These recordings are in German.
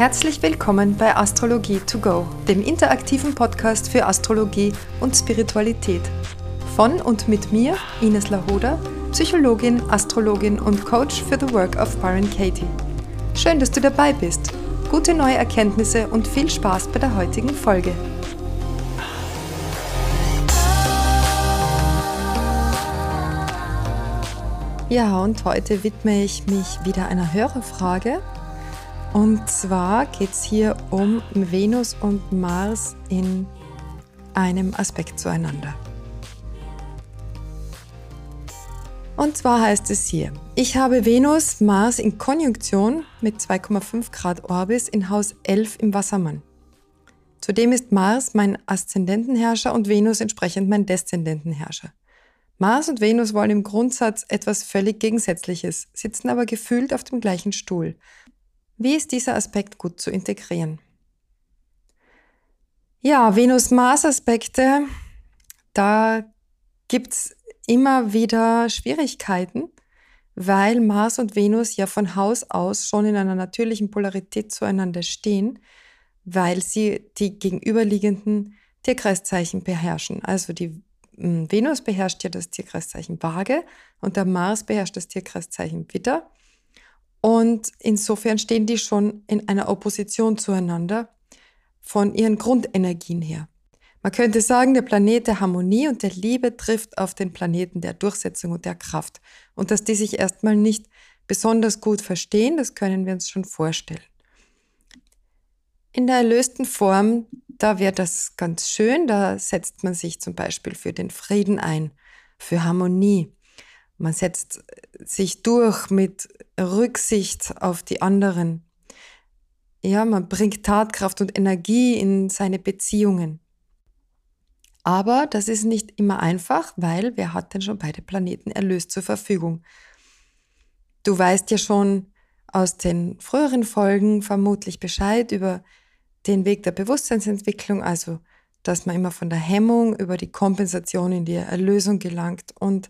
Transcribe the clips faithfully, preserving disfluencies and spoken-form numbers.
Herzlich willkommen bei Astrologie to go, dem interaktiven Podcast für Astrologie und Spiritualität. Von und mit mir, Ines Lahoda, Psychologin, Astrologin und Coach für The Work of Byron Katie. Schön, dass du dabei bist. Gute neue Erkenntnisse und viel Spaß bei der heutigen Folge. Ja, und heute widme ich mich wieder einer Hörerfrage. Und zwar geht es hier um Venus und Mars in einem Aspekt zueinander. Und zwar heißt es hier: Ich habe Venus, Mars in Konjunktion mit zwei Komma fünf Grad Orbis in Haus elf im Wassermann. Zudem ist Mars mein Aszendentenherrscher und Venus entsprechend mein Deszendentenherrscher. Mars und Venus wollen im Grundsatz etwas völlig Gegensätzliches, sitzen aber gefühlt auf dem gleichen Stuhl. Wie ist dieser Aspekt gut zu integrieren? Ja, Venus-Mars-Aspekte, da gibt es immer wieder Schwierigkeiten, weil Mars und Venus ja von Haus aus schon in einer natürlichen Polarität zueinander stehen, weil sie die gegenüberliegenden Tierkreiszeichen beherrschen. Also die Venus beherrscht ja das Tierkreiszeichen Waage und der Mars beherrscht das Tierkreiszeichen Widder. Und insofern stehen die schon in einer Opposition zueinander von ihren Grundenergien her. Man könnte sagen, der Planet der Harmonie und der Liebe trifft auf den Planeten der Durchsetzung und der Kraft. Und dass die sich erstmal nicht besonders gut verstehen, das können wir uns schon vorstellen. In der erlösten Form, da wäre das ganz schön, da setzt man sich zum Beispiel für den Frieden ein, für Harmonie. Man setzt sich durch mit Rücksicht auf die anderen. Ja, man bringt Tatkraft und Energie in seine Beziehungen. Aber das ist nicht immer einfach, weil wer hat denn schon beide Planeten erlöst zur Verfügung? Du weißt ja schon aus den früheren Folgen vermutlich Bescheid über den Weg der Bewusstseinsentwicklung, also dass man immer von der Hemmung über die Kompensation in die Erlösung gelangt und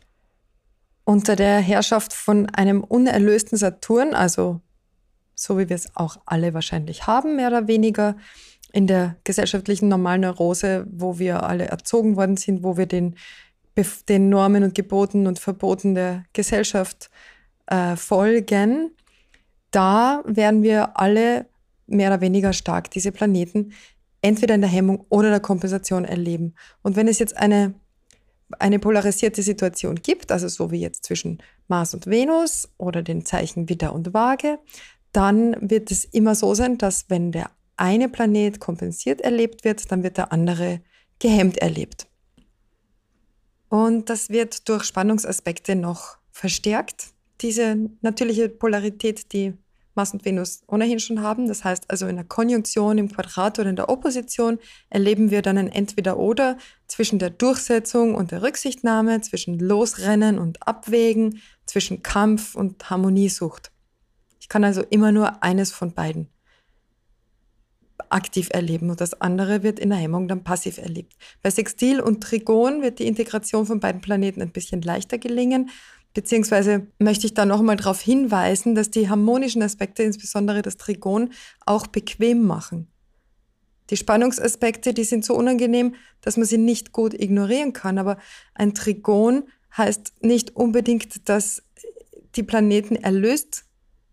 unter der Herrschaft von einem unerlösten Saturn, also so wie wir es auch alle wahrscheinlich haben, mehr oder weniger, in der gesellschaftlichen Normalneurose, wo wir alle erzogen worden sind, wo wir den, den Normen und Geboten und Verboten der Gesellschaft äh, folgen, da werden wir alle mehr oder weniger stark diese Planeten entweder in der Hemmung oder der Kompensation erleben. Und wenn es jetzt eine, eine polarisierte Situation gibt, also so wie jetzt zwischen Mars und Venus oder den Zeichen Widder und Waage, dann wird es immer so sein, dass wenn der eine Planet kompensiert erlebt wird, dann wird der andere gehemmt erlebt. Und das wird durch Spannungsaspekte noch verstärkt, diese natürliche Polarität, die Mars und Venus ohnehin schon haben. Das heißt also in der Konjunktion, im Quadrat oder in der Opposition erleben wir dann ein Entweder-Oder zwischen der Durchsetzung und der Rücksichtnahme, zwischen Losrennen und Abwägen, zwischen Kampf und Harmoniesucht. Ich kann also immer nur eines von beiden aktiv erleben und das andere wird in der Hemmung dann passiv erlebt. Bei Sextil und Trigon wird die Integration von beiden Planeten ein bisschen leichter gelingen. Beziehungsweise möchte ich da noch mal darauf hinweisen, dass die harmonischen Aspekte, insbesondere das Trigon, auch bequem machen. Die Spannungsaspekte, die sind so unangenehm, dass man sie nicht gut ignorieren kann. Aber ein Trigon heißt nicht unbedingt, dass die Planeten erlöst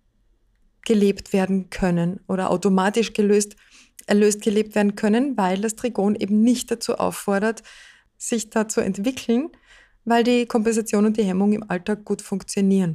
gelebt werden können oder automatisch gelöst, erlöst gelebt werden können, weil das Trigon eben nicht dazu auffordert, sich da zu entwickeln, weil die Kompensation und die Hemmung im Alltag gut funktionieren.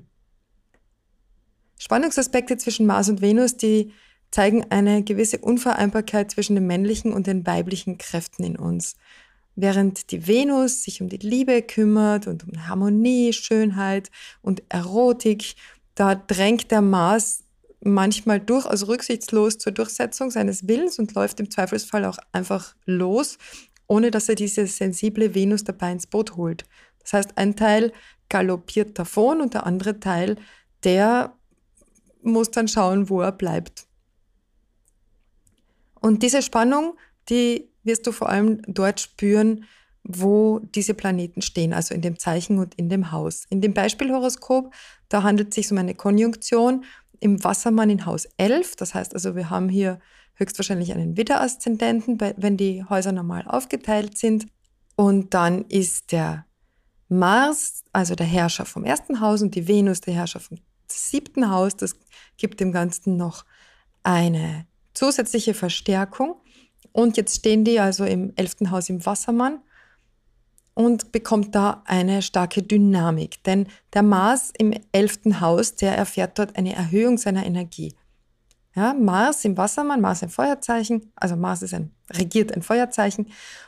Spannungsaspekte zwischen Mars und Venus, die zeigen eine gewisse Unvereinbarkeit zwischen den männlichen und den weiblichen Kräften in uns. Während die Venus sich um die Liebe kümmert und um Harmonie, Schönheit und Erotik, da drängt der Mars manchmal durchaus rücksichtslos zur Durchsetzung seines Willens und läuft im Zweifelsfall auch einfach los, ohne dass er diese sensible Venus dabei ins Boot holt. Das heißt, ein Teil galoppiert davon und der andere Teil, der muss dann schauen, wo er bleibt. Und diese Spannung, die wirst du vor allem dort spüren, wo diese Planeten stehen, also in dem Zeichen und in dem Haus. In dem Beispielhoroskop, da handelt es sich um eine Konjunktion im Wassermann in Haus elf. Das heißt also, wir haben hier höchstwahrscheinlich einen Widder-Aszendenten, wenn die Häuser normal aufgeteilt sind. Und dann ist der Mars, also der Herrscher vom ersten Haus, und die Venus, der Herrscher vom siebten Haus. Das gibt dem Ganzen noch eine zusätzliche Verstärkung. Und jetzt stehen die also im elften Haus im Wassermann und bekommt da eine starke Dynamik. Denn der Mars im elften Haus, der erfährt dort eine Erhöhung seiner Energie. Ja, Mars im Wassermann, Mars ein Feuerzeichen, also Mars ist ein, regiert ein Feuerzeichen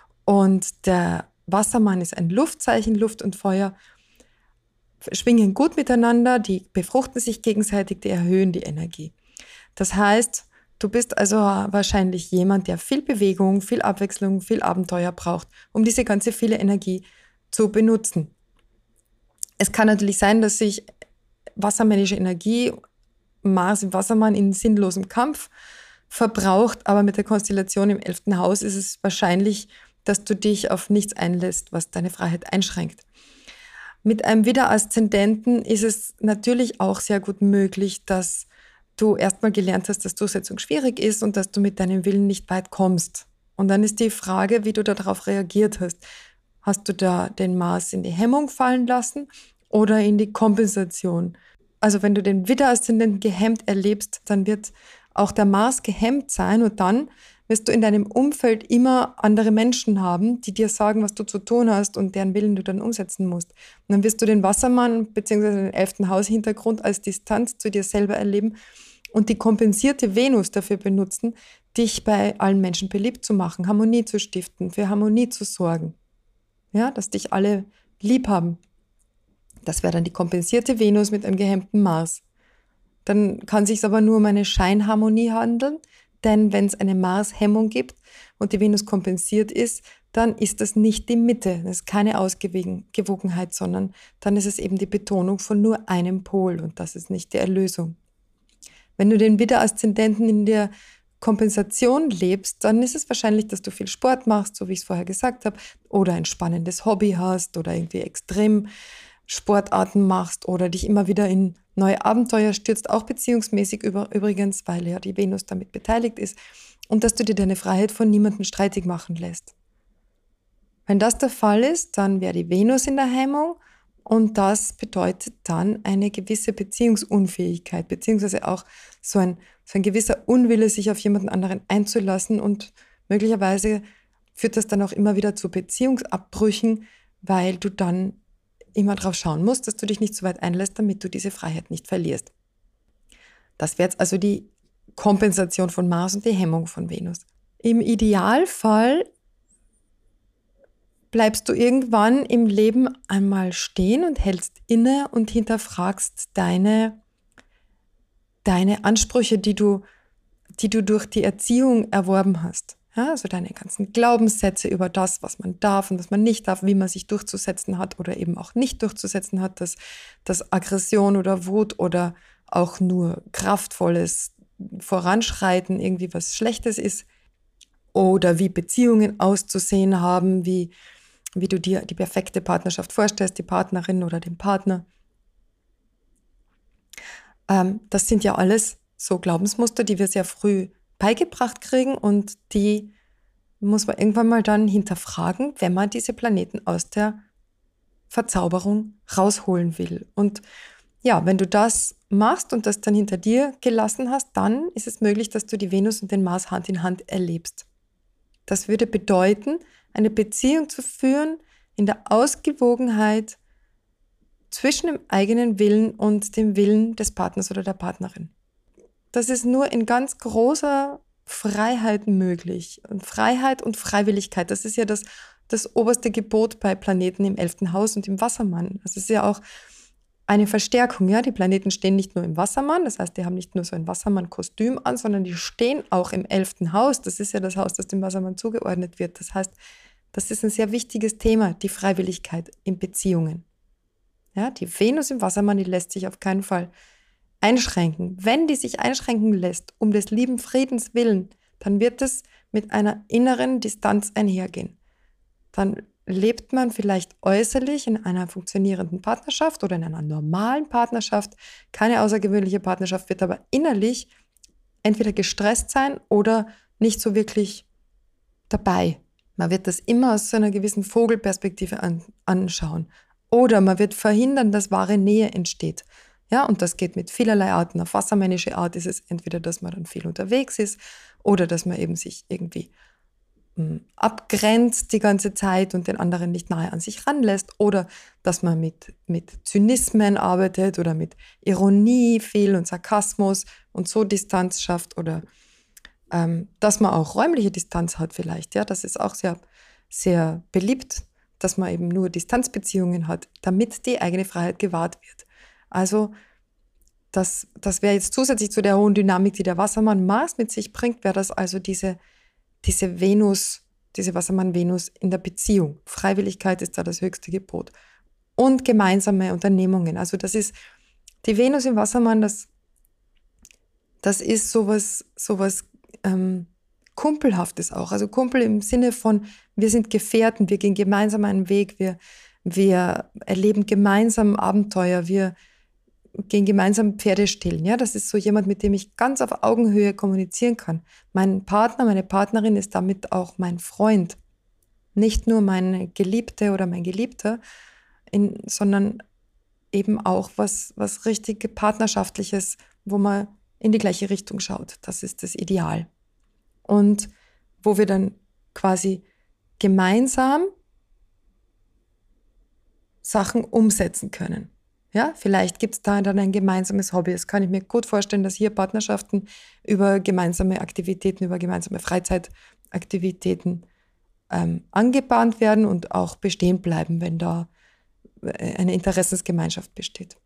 und der Wassermann ist ein Luftzeichen, Luft und Feuer schwingen gut miteinander, die befruchten sich gegenseitig, die erhöhen die Energie. Das heißt, du bist also wahrscheinlich jemand, der viel Bewegung, viel Abwechslung, viel Abenteuer braucht, um diese ganze viele Energie zu benutzen. Es kann natürlich sein, dass sich wassermännische Energie, Mars im Wassermann, in sinnlosem Kampf verbraucht, aber mit der Konstellation im elften Haus ist es wahrscheinlich, dass du dich auf nichts einlässt, was deine Freiheit einschränkt. Mit einem Widder-Aszendenten ist es natürlich auch sehr gut möglich, dass du erstmal gelernt hast, dass Durchsetzung schwierig ist und dass du mit deinem Willen nicht weit kommst. Und dann ist die Frage, wie du darauf reagiert hast. Hast du da den Mars in die Hemmung fallen lassen oder in die Kompensation? Also wenn du den Widder-Aszendenten gehemmt erlebst, dann wird auch der Mars gehemmt sein und dann wirst du in deinem Umfeld immer andere Menschen haben, die dir sagen, was du zu tun hast und deren Willen du dann umsetzen musst. Und dann wirst du den Wassermann bzw. den elften Haushintergrund als Distanz zu dir selber erleben und die kompensierte Venus dafür benutzen, dich bei allen Menschen beliebt zu machen, Harmonie zu stiften, für Harmonie zu sorgen. Ja, dass dich alle lieb haben. Das wäre dann die kompensierte Venus mit einem gehemmten Mars. Dann kann es sich aber nur um eine Scheinharmonie handeln, denn wenn es eine Mars-Hemmung gibt und die Venus kompensiert ist, dann ist das nicht die Mitte, das ist keine Ausgewogenheit, sondern dann ist es eben die Betonung von nur einem Pol und das ist nicht die Erlösung. Wenn du den Widder-Aszendenten in der Kompensation lebst, dann ist es wahrscheinlich, dass du viel Sport machst, so wie ich es vorher gesagt habe, oder ein spannendes Hobby hast oder irgendwie extrem Sportarten machst oder dich immer wieder in neue Abenteuer stürzt, auch beziehungsmäßig über, übrigens, weil ja die Venus damit beteiligt ist, und dass du dir deine Freiheit von niemandem streitig machen lässt. Wenn das der Fall ist, dann wäre die Venus in der Hemmung und das bedeutet dann eine gewisse Beziehungsunfähigkeit, beziehungsweise auch so ein, so ein gewisser Unwille, sich auf jemanden anderen einzulassen und möglicherweise führt das dann auch immer wieder zu Beziehungsabbrüchen, weil du dann immer drauf schauen musst, dass du dich nicht so weit einlässt, damit du diese Freiheit nicht verlierst. Das wäre jetzt also die Kompensation von Mars und die Hemmung von Venus. Im Idealfall bleibst du irgendwann im Leben einmal stehen und hältst inne und hinterfragst deine, deine Ansprüche, die du, die du durch die Erziehung erworben hast. Ja, also deine ganzen Glaubenssätze über das, was man darf und was man nicht darf, wie man sich durchzusetzen hat oder eben auch nicht durchzusetzen hat, dass, dass Aggression oder Wut oder auch nur kraftvolles Voranschreiten irgendwie was Schlechtes ist oder wie Beziehungen auszusehen haben, wie, wie du dir die perfekte Partnerschaft vorstellst, die Partnerin oder den Partner. Ähm, das sind ja alles so Glaubensmuster, die wir sehr früh beigebracht kriegen und die muss man irgendwann mal dann hinterfragen, wenn man diese Planeten aus der Verzauberung rausholen will. Und ja, wenn du das machst und das dann hinter dir gelassen hast, dann ist es möglich, dass du die Venus und den Mars Hand in Hand erlebst. Das würde bedeuten, eine Beziehung zu führen in der Ausgewogenheit zwischen dem eigenen Willen und dem Willen des Partners oder der Partnerin. Das ist nur in ganz großer Freiheit möglich. Und Freiheit und Freiwilligkeit, das ist ja das, das oberste Gebot bei Planeten im elften Haus und im Wassermann. Das ist ja auch eine Verstärkung. Ja? Die Planeten stehen nicht nur im Wassermann, das heißt, die haben nicht nur so ein Wassermann-Kostüm an, sondern die stehen auch im elften Haus. Das ist ja das Haus, das dem Wassermann zugeordnet wird. Das heißt, das ist ein sehr wichtiges Thema, die Freiwilligkeit in Beziehungen. Ja? Die Venus im Wassermann, die lässt sich auf keinen Fall einschränken. Wenn die sich einschränken lässt, um des lieben Friedens willen, dann wird es mit einer inneren Distanz einhergehen. Dann lebt man vielleicht äußerlich in einer funktionierenden Partnerschaft oder in einer normalen Partnerschaft, keine außergewöhnliche Partnerschaft, wird aber innerlich entweder gestresst sein oder nicht so wirklich dabei. Man wird das immer aus so einer gewissen Vogelperspektive an, anschauen. Oder man wird verhindern, dass wahre Nähe entsteht. Ja, und das geht mit vielerlei Arten. Auf wassermännische Art ist es entweder, dass man dann viel unterwegs ist oder dass man eben sich irgendwie mh, abgrenzt die ganze Zeit und den anderen nicht nahe an sich ranlässt oder dass man mit, mit Zynismen arbeitet oder mit Ironie viel und Sarkasmus und so Distanz schafft oder ähm, dass man auch räumliche Distanz hat vielleicht. Ja, das ist auch sehr, sehr beliebt, dass man eben nur Distanzbeziehungen hat, damit die eigene Freiheit gewahrt wird. Also das, das wäre jetzt zusätzlich zu der hohen Dynamik, die der Wassermann Mars mit sich bringt, wäre das also diese, diese Venus, diese Wassermann-Venus in der Beziehung. Freiwilligkeit ist da das höchste Gebot. Und gemeinsame Unternehmungen. Also das ist, die Venus im Wassermann, das, das ist sowas, sowas ähm, Kumpelhaftes auch. Also Kumpel im Sinne von, wir sind Gefährten, wir gehen gemeinsam einen Weg, wir, wir erleben gemeinsam Abenteuer, wir gehen gemeinsam Pferde stillen. Ja, das ist so jemand, mit dem ich ganz auf Augenhöhe kommunizieren kann. Mein Partner, meine Partnerin ist damit auch mein Freund. Nicht nur meine Geliebte oder mein Geliebter, in, sondern eben auch was, was richtig Partnerschaftliches, wo man in die gleiche Richtung schaut. Das ist das Ideal. Und wo wir dann quasi gemeinsam Sachen umsetzen können. Ja, vielleicht gibt es da dann ein gemeinsames Hobby. Das kann ich mir gut vorstellen, dass hier Partnerschaften über gemeinsame Aktivitäten, über gemeinsame Freizeitaktivitäten ähm, angebahnt werden und auch bestehen bleiben, wenn da eine Interessensgemeinschaft besteht.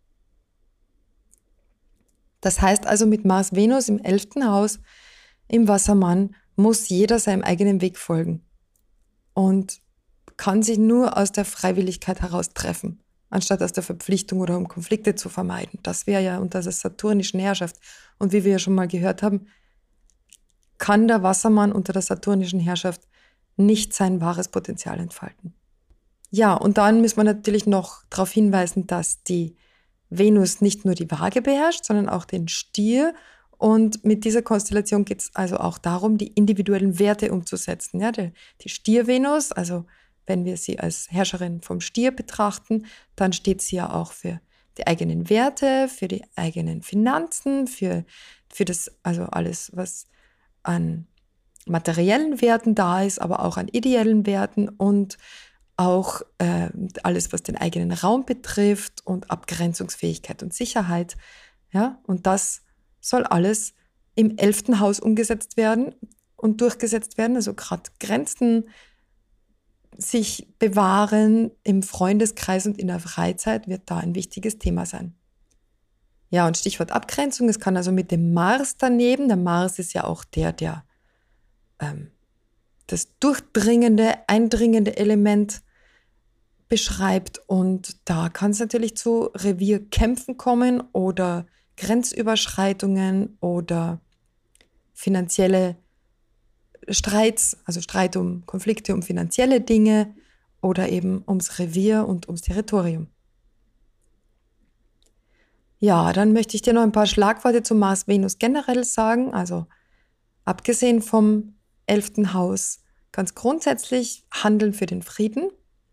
Das heißt also, mit Mars-Venus im elften Haus im Wassermann muss jeder seinem eigenen Weg folgen und kann sich nur aus der Freiwilligkeit heraus treffen, anstatt aus der Verpflichtung oder um Konflikte zu vermeiden. Das wäre ja unter der saturnischen Herrschaft. Und wie wir ja schon mal gehört haben, kann der Wassermann unter der saturnischen Herrschaft nicht sein wahres Potenzial entfalten. Ja, und dann müssen wir natürlich noch darauf hinweisen, dass die Venus nicht nur die Waage beherrscht, sondern auch den Stier. Und mit dieser Konstellation geht es also auch darum, die individuellen Werte umzusetzen. Ja, die, die Stier-Venus, also wenn wir sie als Herrscherin vom Stier betrachten, dann steht sie ja auch für die eigenen Werte, für die eigenen Finanzen, für, für das, also alles, was an materiellen Werten da ist, aber auch an ideellen Werten und auch äh, alles, was den eigenen Raum betrifft und Abgrenzungsfähigkeit und Sicherheit. Ja, und das soll alles im elften Haus umgesetzt werden und durchgesetzt werden. Also gerade Grenzen sich bewahren im Freundeskreis und in der Freizeit wird da ein wichtiges Thema sein. Ja, und Stichwort Abgrenzung, es kann also mit dem Mars daneben, der Mars ist ja auch der, der ähm, das durchdringende, eindringende Element beschreibt und da kann es natürlich zu Revierkämpfen kommen oder Grenzüberschreitungen oder finanzielle Streits, also Streit um Konflikte um finanzielle Dinge oder eben ums Revier und ums Territorium. Ja, dann möchte ich dir noch ein paar Schlagworte zu Mars-Venus generell sagen. Also abgesehen vom elften Haus, ganz grundsätzlich handeln für den Frieden,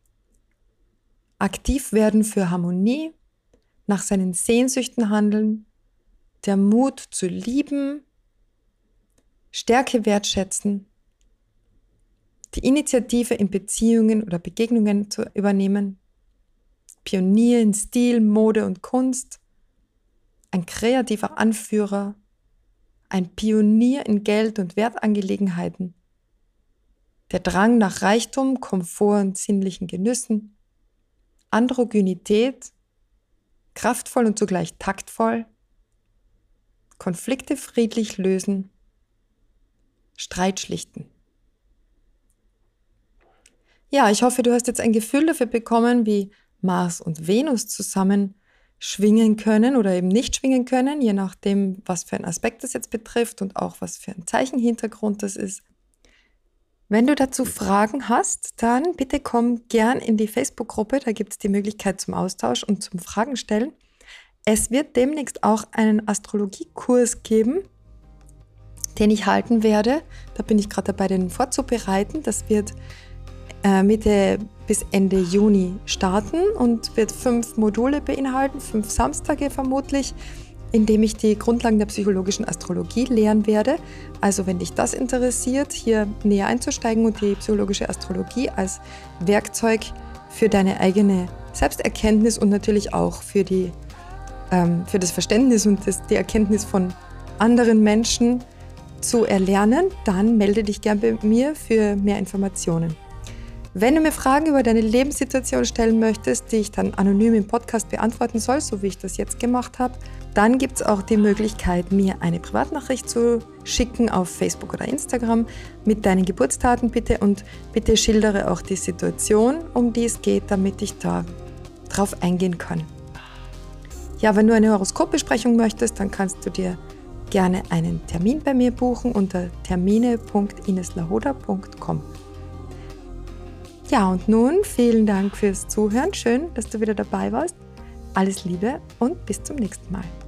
aktiv werden für Harmonie, nach seinen Sehnsüchten handeln, der Mut zu lieben, Stärke wertschätzen, die Initiative in Beziehungen oder Begegnungen zu übernehmen, Pionier in Stil, Mode und Kunst, ein kreativer Anführer, ein Pionier in Geld- und Wertangelegenheiten, der Drang nach Reichtum, Komfort und sinnlichen Genüssen, Androgynität, kraftvoll und zugleich taktvoll, Konflikte friedlich lösen, Streit schlichten. Ja, ich hoffe, du hast jetzt ein Gefühl dafür bekommen, wie Mars und Venus zusammen schwingen können oder eben nicht schwingen können, je nachdem, was für ein Aspekt das jetzt betrifft und auch was für ein Zeichenhintergrund das ist. Wenn du dazu Fragen hast, dann bitte komm gern in die Facebook-Gruppe, da gibt es die Möglichkeit zum Austausch und zum Fragen stellen. Es wird demnächst auch einen Astrologiekurs geben, den ich halten werde. Da bin ich gerade dabei, den vorzubereiten. Das wird äh, Mitte bis Ende Juni starten und wird fünf Module beinhalten, fünf Samstage vermutlich, in dem ich die Grundlagen der psychologischen Astrologie lehren werde. Also wenn dich das interessiert, hier näher einzusteigen und die psychologische Astrologie als Werkzeug für deine eigene Selbsterkenntnis und natürlich auch für, die, ähm, für das Verständnis und das, die Erkenntnis von anderen Menschen zu erlernen, dann melde dich gern bei mir für mehr Informationen. Wenn du mir Fragen über deine Lebenssituation stellen möchtest, die ich dann anonym im Podcast beantworten soll, so wie ich das jetzt gemacht habe, dann gibt es auch die Möglichkeit, mir eine Privatnachricht zu schicken auf Facebook oder Instagram mit deinen Geburtsdaten bitte und bitte schildere auch die Situation, um die es geht, damit ich da drauf eingehen kann. Ja, wenn du eine Horoskopbesprechung möchtest, dann kannst du dir gerne einen Termin bei mir buchen unter termine punkt ineslahoda punkt com. Ja, und nun vielen Dank fürs Zuhören. Schön, dass du wieder dabei warst. Alles Liebe und bis zum nächsten Mal.